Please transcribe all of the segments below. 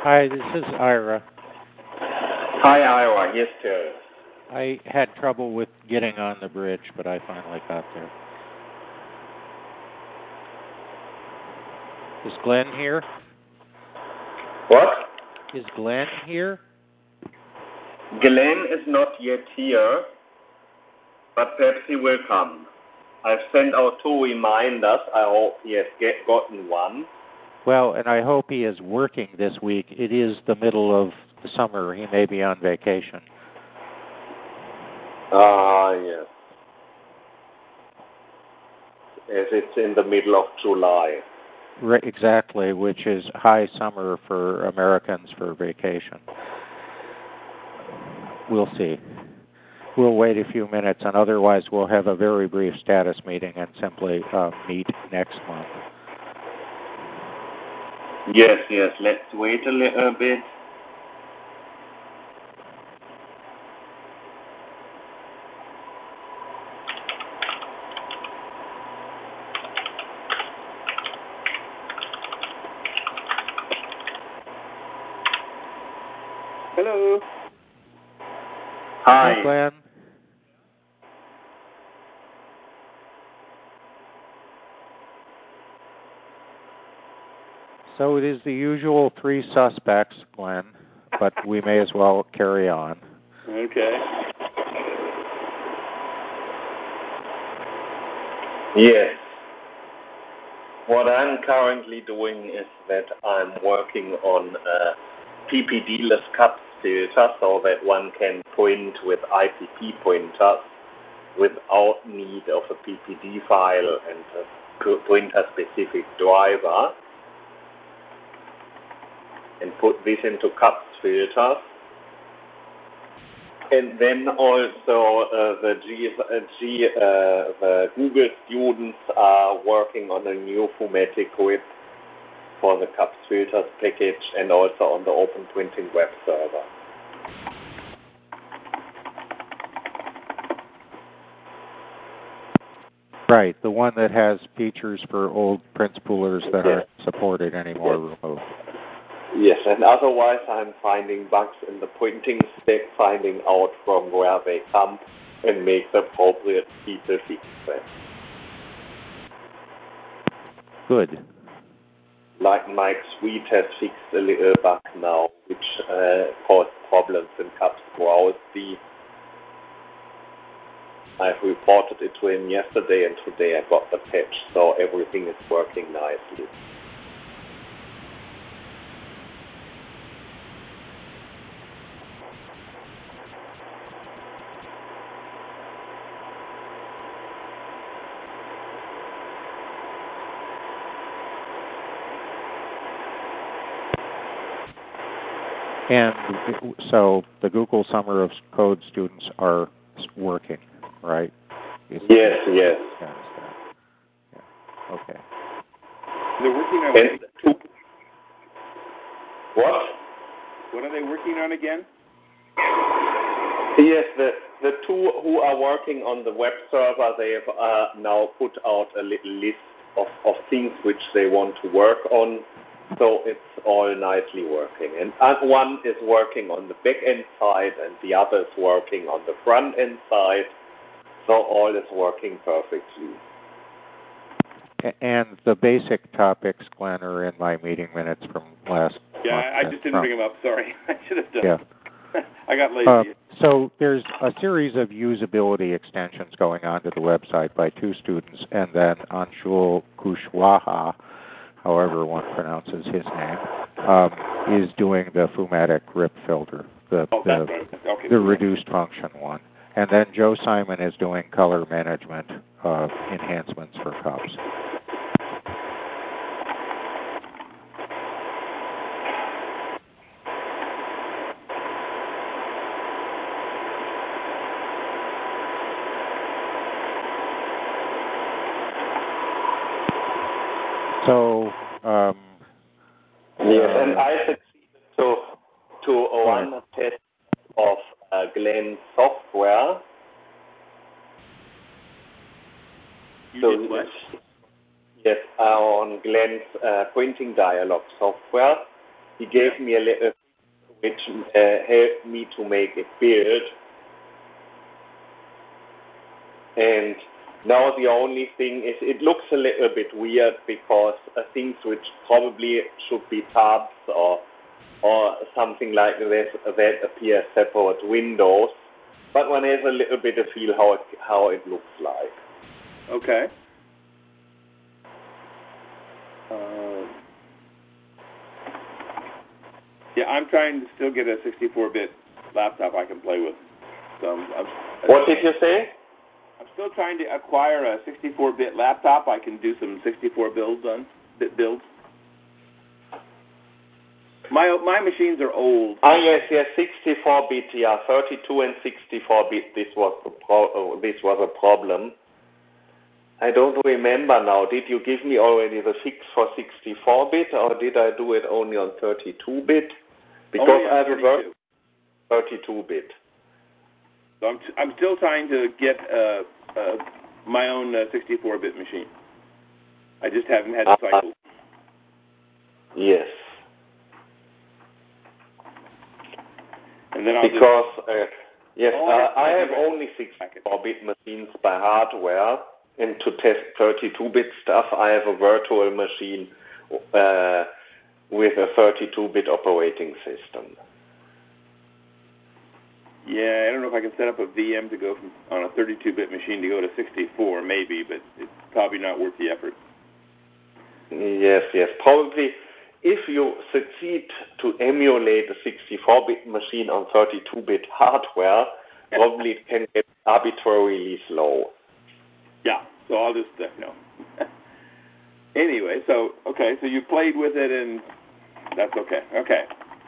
Hi, this is Ira. Hi, Ira. Yes, sir. I had trouble with getting on the bridge, but I finally got there. Is Glenn here? What? Is Glenn here? Glenn is not yet here, but perhaps he will come. I've sent out 2 reminders. I hope he has gotten one. Well, and I hope he is working this week. It is the middle of the summer. He may be on vacation. Yes. As it's in the middle of July. Right, exactly, which is high summer for Americans for vacation. We'll see. We'll wait a few minutes, and otherwise we'll have a very brief status meeting and simply meet next month. Yes. Let's wait a little bit. Hello. Hi. Hi, Glenn. So it is the usual 3 suspects, Glenn, but we may as well carry on. Okay. Yes. What I'm currently doing is that I'm working on a PPD-less CUPS filter so that one can print with IPP printers without need of a PPD file and a printer-specific driver, and put this into CUPS filters. And then also the Google students are working on a new Fumetic grip for the CUPS filters package and also on the Open Printing web server. Right, the one that has features for old print spoolers that aren't supported anymore removed. Yes, and otherwise I'm finding bugs in the printing stack, finding out from where they come and make the appropriate people fix them. Good. Like Mike Sweet has fixed a little bug now, which caused problems in CUPS browse. I've reported it to him yesterday, and today I got the patch, so everything is working nicely. And so the Google Summer of Code students are working, right? Yes. Yeah, okay. They're working on What? What are they working on again? Yes, the 2 who are working on the web server, they have now put out a little list of things which they want to work on. So it's all nicely working. And one is working on the back-end side and the other is working on the front-end side. So all is working perfectly. And the basic topics, Glenn, are in my meeting minutes from last month. Yeah, I just didn't bring them up. Sorry. I should have done Yeah. I got lazy. So there's a series of usability extensions going on to the website by 2 students, and then Anshul Kushwaha, however one pronounces his name, is doing the Fumetic grip filter, the reduced function one. And then Joe Simon is doing color management enhancements for CUPS. So, yes, and I succeeded to run a test of Glenn's software. You did what? Yes, on Glenn's printing dialog software. he gave me a little which helped me to make it build. And now the only thing is it looks a little bit weird because things which probably should be tabs or something like this that appear separate windows, but one has a little bit of feel how it looks like. Okay. Yeah, I'm trying to still get a 64-bit laptop I can play with. So What did you say? I'm still trying to acquire a 64-bit laptop I can do some 64 bit builds. My machines are old. Yes, 64-bit, yeah, 32 and 64-bit. This was a problem. I don't remember now. Did you give me already the fix for 64-bit, or did I do it only on 32-bit? Because I have a 32-bit. So I'm still trying to get my own 64-bit machine. I just haven't had the cycle. Yes. And then I have only 64-bit machines by hardware, and to test 32-bit stuff, I have a virtual machine with a 32-bit operating system. Yeah, I don't know if I can set up a VM to go on a 32-bit machine to go to 64, maybe, but it's probably not worth the effort. Yes, probably. If you succeed to emulate a 64-bit machine on 32-bit hardware, probably it can get arbitrarily slow. Yeah, so I'll just, Anyway, so you played with it, and that's okay. Okay.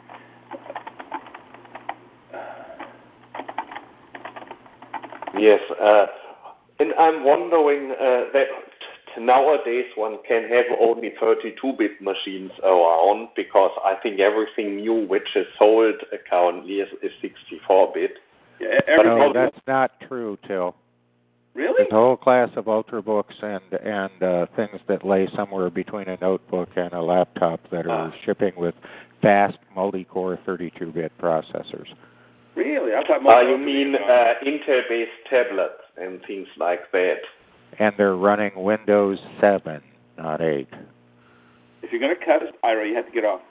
Yes, and I'm wondering that nowadays one can have only 32-bit machines around, because I think everything new which is sold currently is 64-bit. Yeah, no, that's not true, Till. Really? There's a whole class of ultrabooks and things that lay somewhere between a notebook and a laptop that are shipping with fast multi-core 32-bit processors. Really? I thought you mean Intel-based tablets and things like that? And they're running Windows 7, not 8. If you're going to cut, Ira, you have to get off.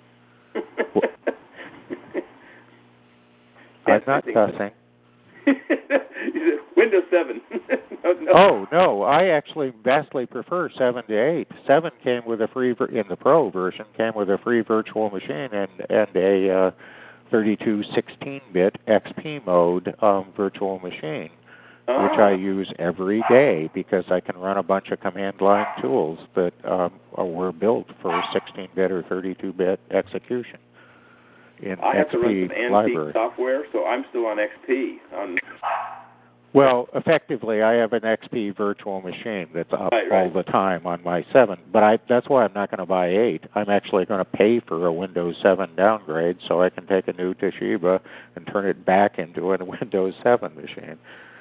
I'm not cussing. Windows 7. No. Oh, no, I actually vastly prefer 7 to 8. 7 came with a free, in the Pro version, came with a free virtual machine and a 32 16-bit XP mode virtual machine, which I use every day because I can run a bunch of command line tools that were built for 16-bit or 32-bit execution in I have XP to run some library. antique software, so I'm still on XP. Well, effectively, I have an XP virtual machine that's up all the time on my 7, but that's why I'm not going to buy 8. I'm actually going to pay for a Windows 7 downgrade so I can take a new Toshiba and turn it back into a Windows 7 machine.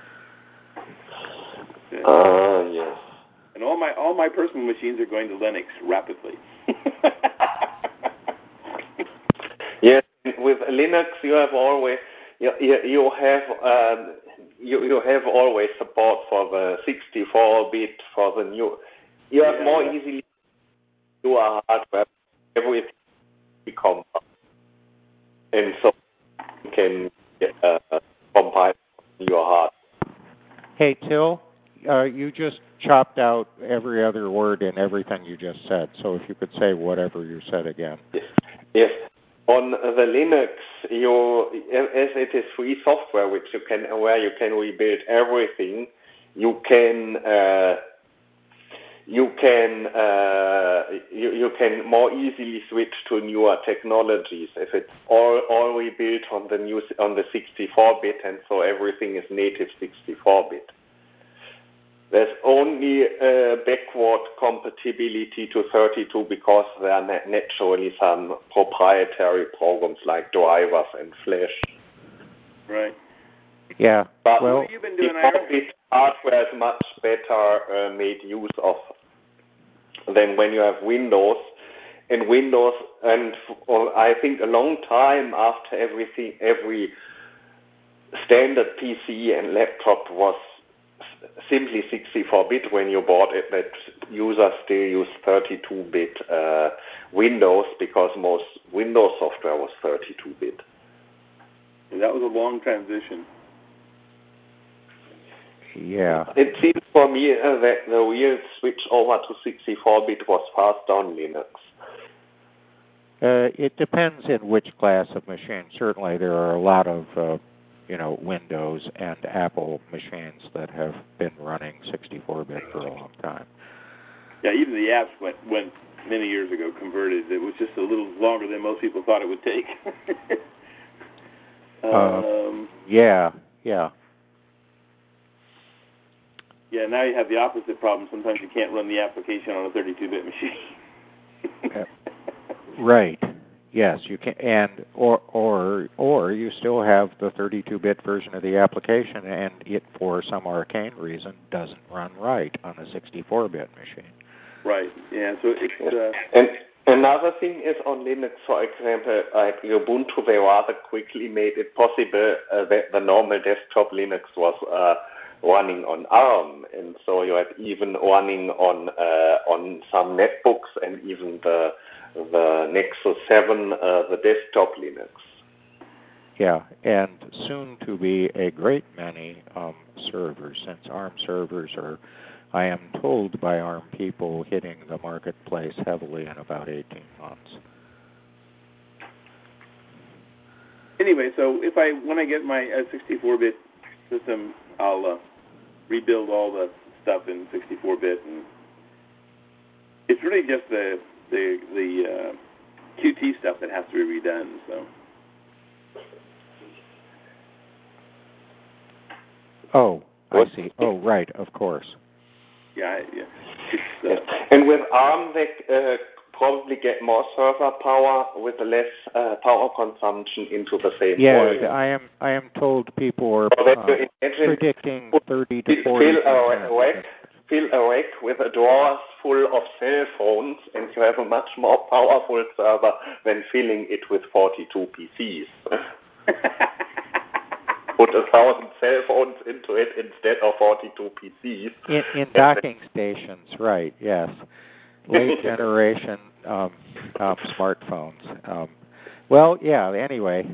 Yes. And all my personal machines are going to Linux rapidly. Yes, with Linux you have always you have always support for the 64-bit for the new. You have more easily newer hardware. Everything becomes, and so you can compile your hardware. Hey, Till, you just chopped out every other word in everything you just said. So if you could say whatever you said again. Yes. On the Linux, as it is free software, where you can rebuild everything, you can more easily switch to newer technologies if it's all rebuilt on the 64-bit, and so everything is native 64-bit. There's only backward compatibility to 32 because there are naturally some proprietary programs like drivers and Flash. Right. Yeah. But what have you been doing, Ira? hardware is much better made use of than when you have Windows. in Windows, and I think a long time after every standard PC and laptop was simply 64-bit when you bought it, that users still use 32-bit Windows because most Windows software was 32-bit. And that was a long transition. Yeah. It seems for me that the real switch over to 64-bit was faster on Linux. It depends in which class of machine. Certainly there are a lot of Windows and Apple machines that have been running 64-bit for a long time. Yeah, even the apps went many years ago converted. It was just a little longer than most people thought it would take. Yeah. Yeah, now you have the opposite problem. Sometimes you can't run the application on a 32-bit machine. Right. Yes, you can, and or you still have the 32-bit version of the application, and it, for some arcane reason, doesn't run right on a 64-bit machine. Right. Yeah. So it's. And another thing is on Linux, for example, like Ubuntu, they rather quickly made it possible that the normal desktop Linux was running on ARM, and so you had even running on some netbooks and even the Nexus 7, the desktop Linux. Yeah, and soon to be a great many servers, since ARM servers are, I am told by ARM people, hitting the marketplace heavily in about 18 months. Anyway, so when I get my 64-bit system, I'll rebuild all the stuff in 64-bit, and it's really just the Qt stuff that has to be redone. So. Oh, I see. Oh, right, of course. Yeah. And with ARM, they probably get more server power with less power consumption into the same volume. Yeah, I am told people are predicting 30 to 40%. Fill a rack with drawers full of cell phones, and you have a much more powerful server than filling it with 42 PCs. Put 1,000 cell phones into it instead of 42 PCs. In docking stations, right, yes. Late generation smartphones. Well, yeah, anyway,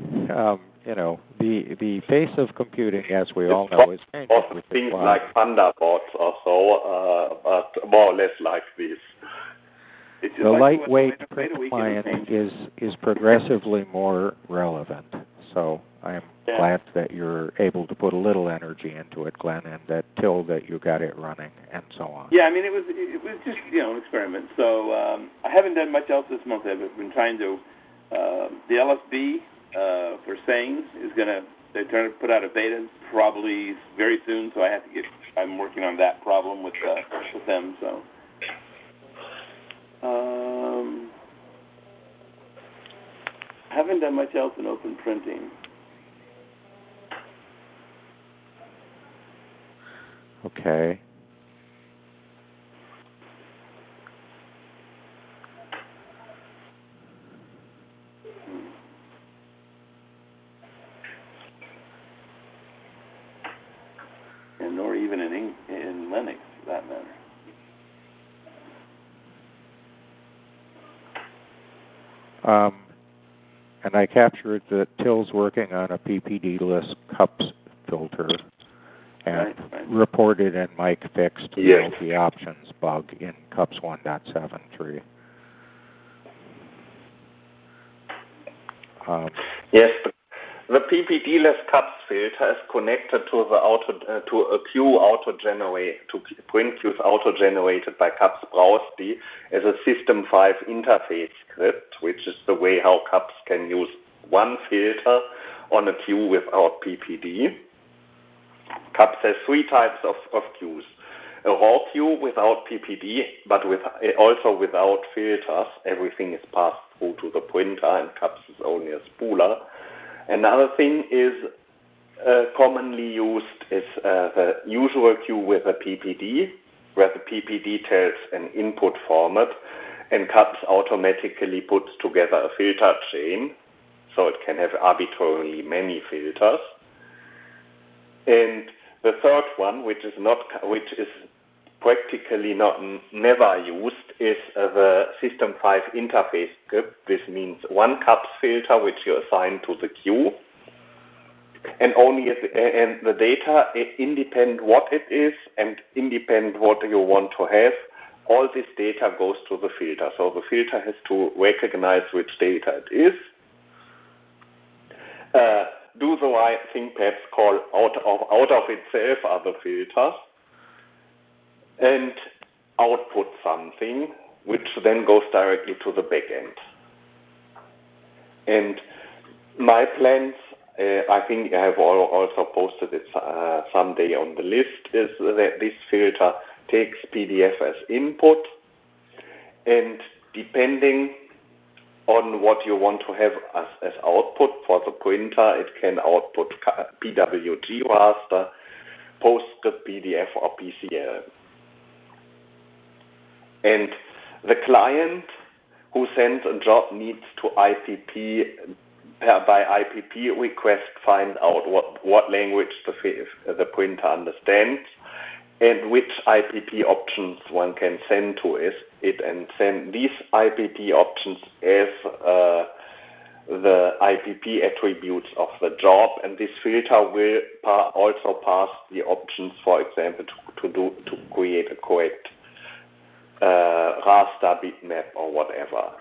the face of computing, as we all know, is changing. With things like Thunderbots or so, but more or less like this. The lightweight print client is progressively more relevant. So I'm glad that you're able to put a little energy into it, Glenn, and that you got it running, and so on. Yeah, I mean, it was just an experiment. So I haven't done much else this month. I've been trying to the LSB for Sane is they're trying to put out a beta probably very soon. So I'm working on that problem with them. So. Haven't done much else in open printing. Okay. And nor even in Linux, for that matter. And I captured that Till's working on a PPD-less CUPS filter, and reported and Mike fixed the multi-options bug in CUPS 1.7.3. Yes, the PPD-less CUPS filter is connected to a queue to print queues auto-generated by CUPS Browse-D as a System 5 interface script, which is the way how CUPS can use one filter on a queue without PPD. CUPS has three types of queues. A raw queue without PPD, but also without filters. Everything is passed through to the printer, and CUPS is only a spooler. Another thing is commonly used is the usual queue with a PPD, where the PPD tells an input format, and CUPS automatically puts together a filter chain, so it can have arbitrarily many filters. And the third one, which is practically never used, is the System 5 interface script. This means one CUPS filter which you assign to the queue, and the data, independent what it is and independent what you want to have, all this data goes to the filter. So the filter has to recognize which data it is, do the right thing, perhaps call out of itself other filters, and output something which then goes directly to the backend. And my plans, I think I have also posted it someday on the list, is that this filter takes PDF as input, and depending on what you want to have as output for the printer, it can output PWG raster, PostScript, PDF, or PCL. And the client who sends a job needs to by IPP request find out what language the printer understands and which IPP options one can send to it, and send these IPP options as the IPP attributes of the job, and this filter will also pass the options, for example, to create a correct raster bitmap or whatever.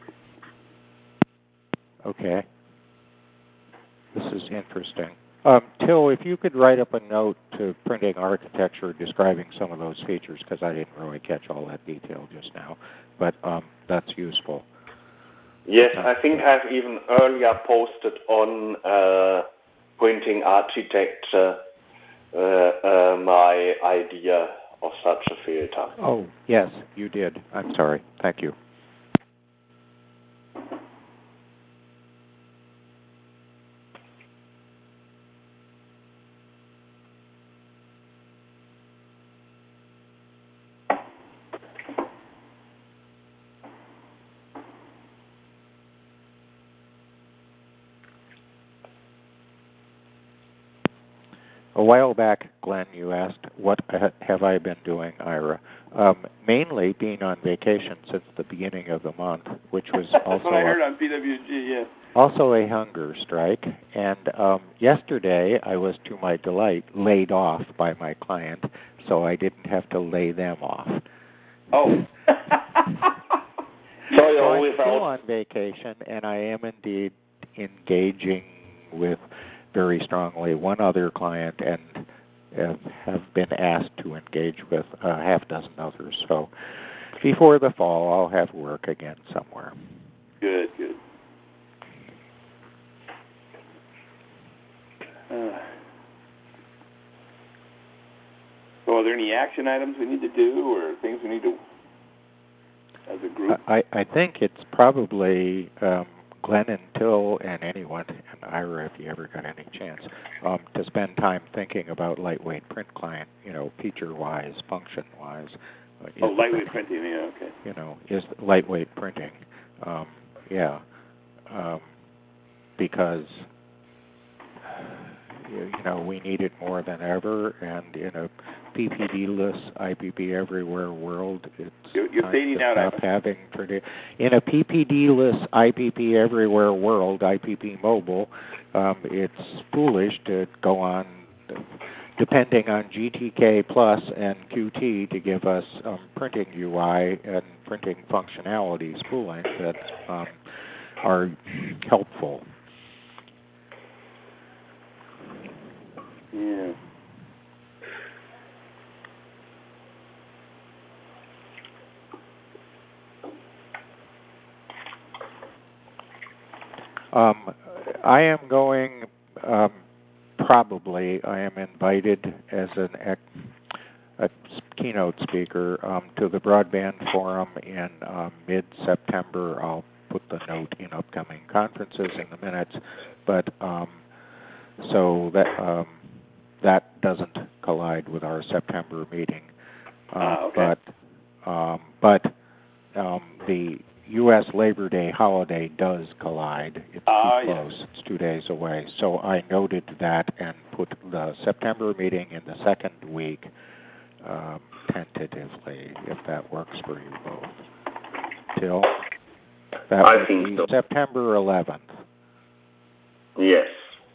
Okay. This is interesting. Till, if you could write up a note to Printing Architecture describing some of those features, because I didn't really catch all that detail just now, but that's useful. Yes, I think I've even earlier posted on Printing Architecture my idea of such a filter. Oh, yes, you did. I'm sorry. Thank you. A while back, Glenn, you asked, what have I been doing, Ira? Mainly being on vacation since the beginning of the month, which was also That's what I heard on PWG, yeah. Also a hunger strike. And yesterday, I was, to my delight, laid off by my client, so I didn't have to lay them off. Oh. So I'm still on vacation, and I am indeed engaging with very strongly one other client, and have been asked to engage with a half dozen others. So before the fall, I'll have work again somewhere. Good, good. So are there any action items we need to do or things we need to, as a group? I think it's probably Glenn and Till and anyone, and Ira, if you ever got any chance, to spend time thinking about lightweight print client, feature-wise, function-wise. Lightweight printing, yeah, okay. Is lightweight printing, because, we need it more than ever, and in a PPD-less IPP everywhere world, it's you're fading out. In a PPD-less IPP everywhere world, IPP mobile, it's foolish to go on depending on GTK Plus and Qt to give us printing UI and printing functionality spooling that are helpful. Yeah. I am going, probably, I am invited as a keynote speaker to the Broadband Forum in mid-September. I'll put the note in upcoming conferences in the minutes, but so that doesn't collide with our September meeting. Okay. But the U.S. Labor Day holiday does collide. It's too close. Yes. It's 2 days away. So I noted that and put the September meeting in the second week tentatively, if that works for you both. Till? That I would think be so. September 11th. Yes.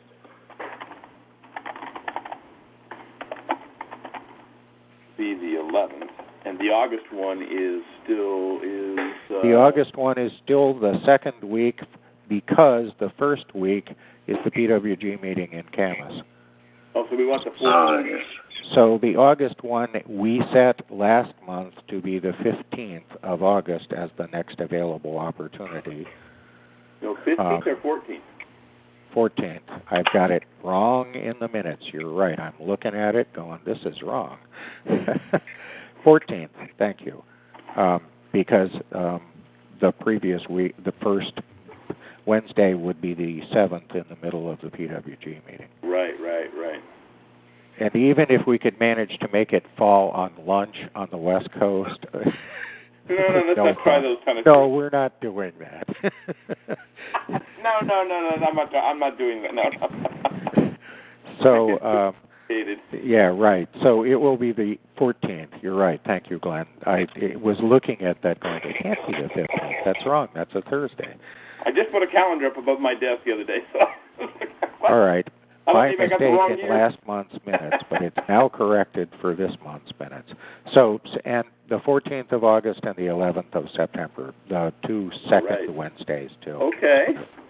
Be the 11th, and the August one is still the August one is still the second week because the first week is the PWG meeting in Camas. Oh, so we want the 14th. Yes. So the August one we set last month to be the 15th of August as the next available opportunity. No, 15th or 14th? 14th. I've got it wrong in the minutes. You're right. I'm looking at it going, this is wrong. 14th, thank you. Because the previous week, the first Wednesday would be the 7th in the middle of the PWG meeting. Right. And even if we could manage to make it fall on lunch on the West Coast. No, let's not try those kind of things. No, we're not doing that. No, I'm not doing that. No. So, yeah, right. So it will be the 14th. You're right. Thank you, Glenn. I was looking at that going, it can't be the 15th. That's wrong. That's a Thursday. I just put a calendar up above my desk the other day. So. All right. My I got the mistake wrong in year. last month's minutes, but it's now corrected for this month's minutes. So, and the 14th of August and the 11th of September, the two second Wednesdays, too. Okay.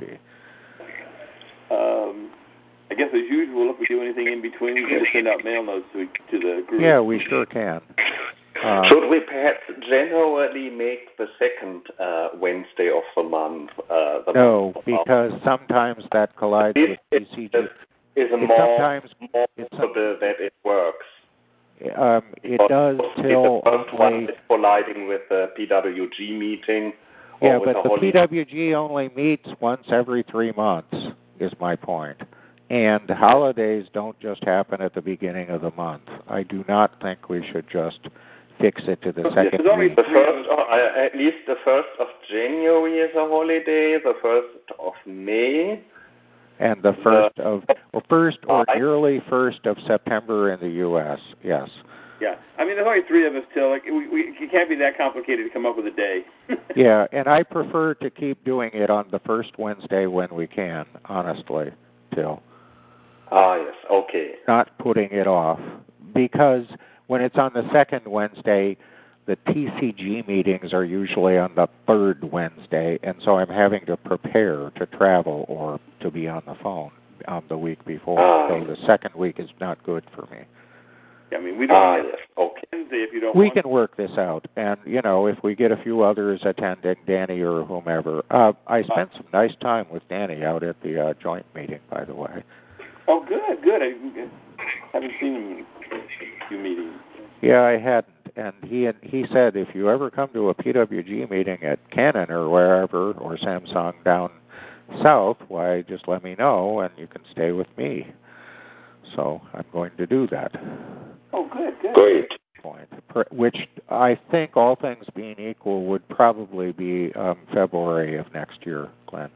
I guess as usual, if we do anything in between, we can send out mail notes to the group. Yeah, we sure can. Should we perhaps generally make the second Wednesday of the month? No, because sometimes that collides with PCG. It's more possible that it works. It does till the first one is colliding with the PWG meeting. Yeah, but the PWG only meets once every 3 months, is my point. And holidays don't just happen at the beginning of the month. I do not think we should just fix it to the second week. At least the 1st of January is a holiday, the 1st of May. And the first or nearly 1st of September in the U.S., yes. Yeah, I mean, there's only 3 of us till. Like, it can't be that complicated to come up with a day. Yeah, and I prefer to keep doing it on the first Wednesday when we can, honestly, Till. Yes, okay. Not putting it off, because when it's on the second Wednesday, the TCG meetings are usually on the third Wednesday, and so I'm having to prepare to travel or to be on the phone the week before. So the second week is not good for me. I mean, we don't. Yes, okay. If you don't. We can work this out, and if we get a few others attending, Danny or whomever. I spent some nice time with Danny out at the joint meeting, by the way. Oh, good. I haven't seen him in a few meetings. Yeah, I hadn't. And he said, if you ever come to a PWG meeting at Canon or wherever, or Samsung down south, why, just let me know, and you can stay with me. So I'm going to do that. Oh, good. Great. Which I think, all things being equal, would probably be February of next year, Glenn.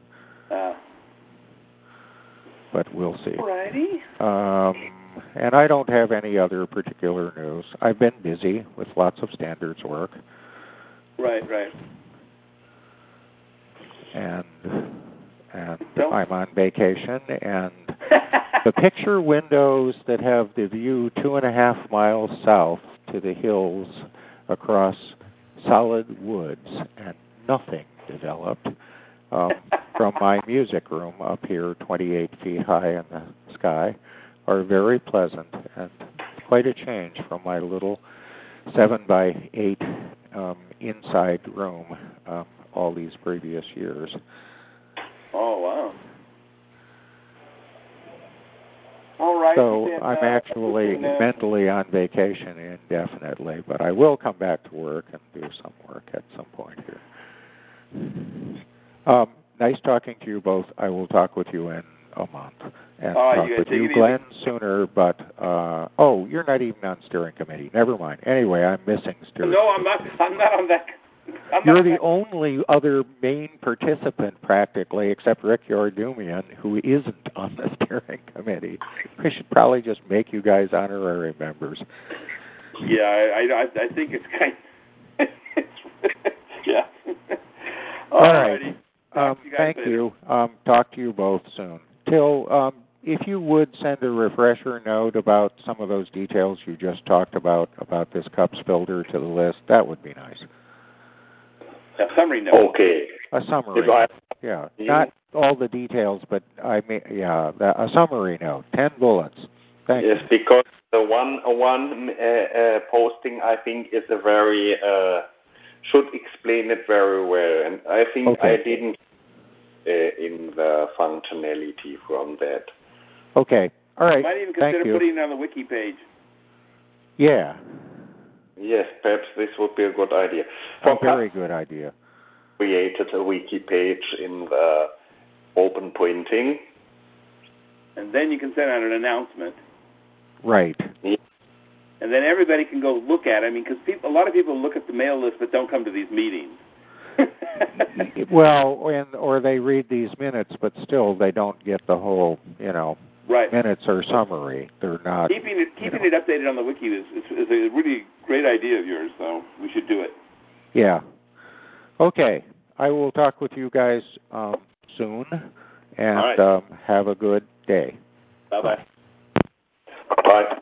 But we'll see. Alrighty. And I don't have any other particular news. I've been busy with lots of standards work. Right. And I'm on vacation, and the picture windows that have the view 2.5 miles south to the hills across solid woods and nothing developed from my music room up here 28 feet high in the sky are very pleasant and quite a change from my little 7-by-8 inside room all these previous years. Oh, wow. All right. So I'm actually mentally on vacation indefinitely, but I will come back to work and do some work at some point here. Nice talking to you both. I will talk with you in a month. And talk with you, Glenn, sooner, but, you're not even on steering committee. Never mind. Anyway, I'm missing steering committee. No, I'm not on that. You're the only other main participant, practically, except Rick Yordumian, who isn't on the steering committee. We should probably just make you guys honorary members. Yeah, I think it's kind of... yeah. All right. Thank you. Talk to you both soon. Till, if you would send a refresher note about some of those details you just talked about this cups filter to the list, that would be nice. A summary note. Okay. A summary. Yeah. Not all the details, but a summary note. 10 bullets. Thank you. Yes, because the one posting, I think, is a very... should explain it very well, and I think I didn't in the functionality from that. Okay. All right. You might even consider putting it on the wiki page. Yeah. Yes, perhaps this would be a good idea. Very good idea. Created a wiki page in the open printing. And then you can send out an announcement. Right. Yeah. And then everybody can go look at it. I mean, because a lot of people look at the mail list but don't come to these meetings. Well, or they read these minutes, but still they don't get the whole, right. minutes or summary. They're not keeping it updated on the wiki is a really great idea of yours. So we should do it. Yeah. Okay. I will talk with you guys soon, and right. have a good day. Bye-bye. Bye.